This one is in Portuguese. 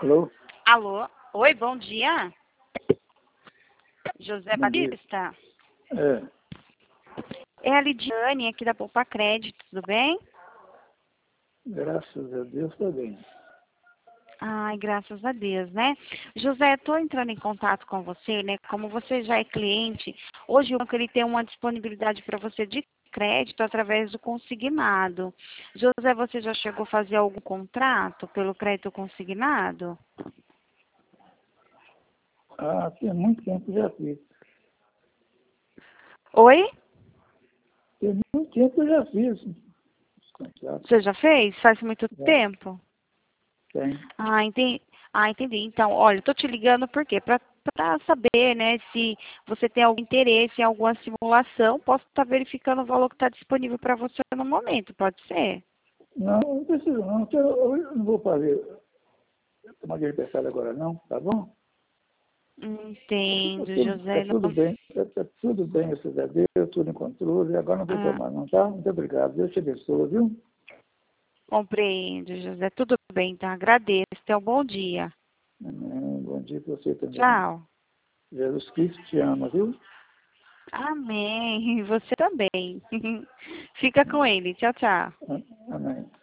Alô? Alô? Oi, bom dia. José Bom dia. Batista? É, É a Lidiane aqui da Poupa Crédito, tudo bem? graças a Deus está bem. Ai, graças a Deus, né? José, estou entrando em contato com você, né? Como você já é cliente, hoje o banco ele tem uma disponibilidade para você de crédito através do consignado. José, você já chegou a fazer algum contrato pelo crédito consignado? Ah, tem muito tempo já fiz. Oi? Tem muito tempo já fiz os contratos. Você já fez? Faz muito Já tempo? tem. Entendi. Então, olha, estou te ligando por quê? Para saber, né, se você tem algum interesse em alguma simulação, posso estar verificando o valor que está disponível para você no momento, pode ser? Não, não preciso não. Eu não vou fazer uma aniversário agora não, tá bom? Entendo, Tá José. tudo Não, bem. Tá tudo bem, graças a Deus, tudo em controle. Agora não tem ah, problema não, tá? Muito obrigado. Deus te abençoe, viu? compreendo, José. Tudo bem, então agradeço. Tenha um bom dia. Amém. Bom dia para você também. Tchau. Jesus Cristo te ama, viu? Amém. Você também. Fica com ele. Tchau, tchau. Amém.